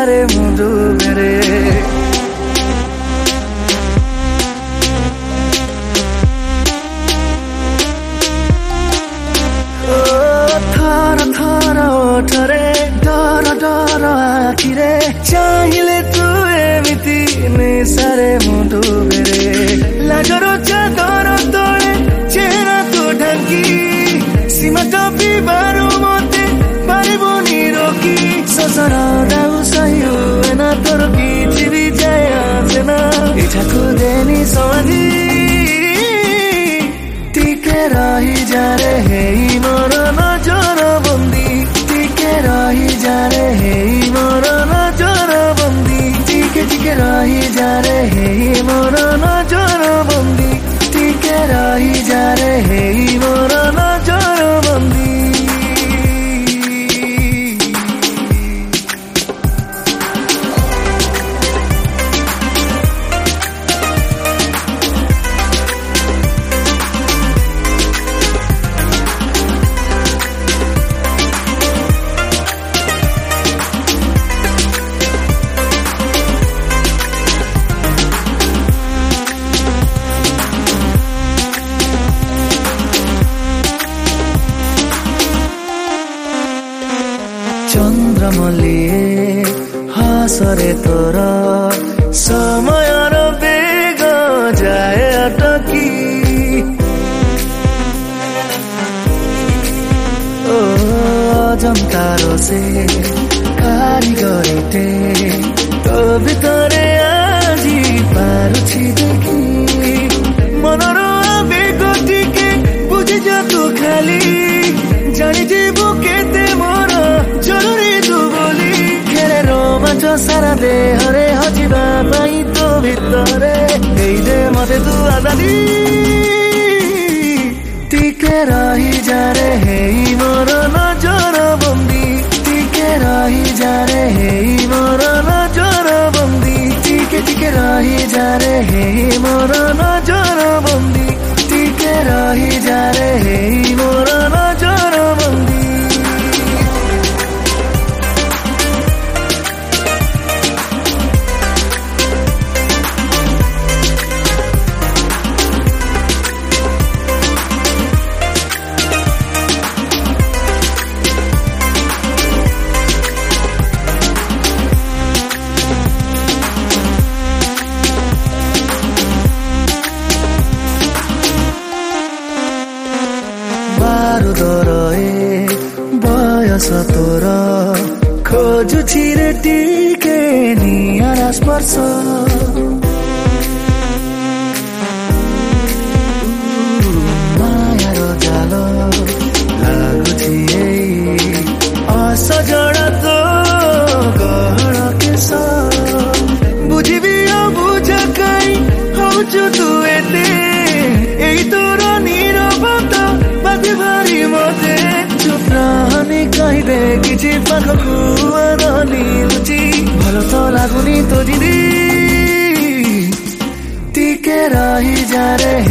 ନିଶାରେ ମୁଁ ଡୁବେରେ। ଥର ଥର ଓଠରେ ଡର ଡର ଆଖିରେ ଚାହିଁଲେ ତୁ ଏମିତି ନିଶାରେ ମୁଁ ଡୁବେରେ। ଲାଜର ଚାଦର ତଳେ ଚେହେରା ତୁ ଢାଙ୍କି ସୀମା ଟପିବାରୁ ମତେ ପାରିବୁନି ରୋକି। ଶଶର ଦାଉ ସହି ହୁଏନା ତୋର କିଛି ବି ଯାଏ ଆସେନା। ଇଚ୍ଛାକୁ ଦେନି ସମାଧି ଟିକେ ରହିଯାରେ ହେଇ ମୋର ନଜର ବନ୍ଦୀ। ଟିକେ ରହିଯାରେ ହେଇ ମୋର ନଜର ବନ୍ଦୀ। ଟିକେ ଟିକେ ରହିଯାରେ ହେଇ ମୋର ନଜର ବନ୍ଦୀ। ଟିକେ ରହିଯାରେ ହେଇ ମୋର ନଜର ବନ୍ଦୀ। ଚନ୍ଦ୍ରମଲ୍ଲିଏ ହସରେ ତୋର ସମୟର ବେଗ ଯାଏ ଅଟକି। ଓ ଅଜନ୍ତାର ସେ କାରିଗରୀଟେ ତୋ ଭିତରେ ଆଜି ପାରୁଛି ଦେଖି। ମନର ଆବେଗ ଟିକେ ବୁଝିଯ ତୁ ଖାଲି ଜାଣିଯିବୁ କେତେ ମୋର ଜରୁରୀ ତୁ ବୋଲି। ଖେଳେ ରୋମାଞ୍ଚ ସାରା ଦେହରେ ହଜିବା ପାଇଁ ତୋ ଭିତରେ ଦେଇଦେ ମତେ ତୁ ଆଜାଦି। ଟିକେ ରହିଯାରେ ହେଇ ମୋର ନଜର ବନ୍ଦୀ। ଟିକେ ରହିଯାରେ ହେଇ ମୋର ନଜର ବନ୍ଦୀ। ଟିକେ ଟିକେ ରହିଯାରେ ହେଇ ମୋର ନଜର ବନ୍ଦୀ। ଟିକେ ରହିଯାରେ ହେଇ ମୋର ନଜର ବନ୍ଦୀ। ବାରୁଦର ଏ ବୟସ ତୋର ଖୋଜୁଛି ରେ ଟିକେ ନିଆରା ସ୍ପର୍ଶ। ମାୟାର ଜାଲ ଲାଗୁଛି ଏଇ ଅସଜଡ଼ା ତୋ ଗହଳ କେଶ। ବୁଝିବି ଆଉ ବୁଝା କାଇଁ ହଉଛୁ ତୁ ଏତେ। ଏଇ ତୋର ନୀରବତା ବାଧି ଭାରି ମତେ। ଚୁପ୍ ରହନି କହିଦେ କିଛି ପାଖକୁ ଲୁଚି। ଭଲ ତ ଲାଗୁନି ତୋ ଜିଦି। ଟିକେ ରହିଯାରେ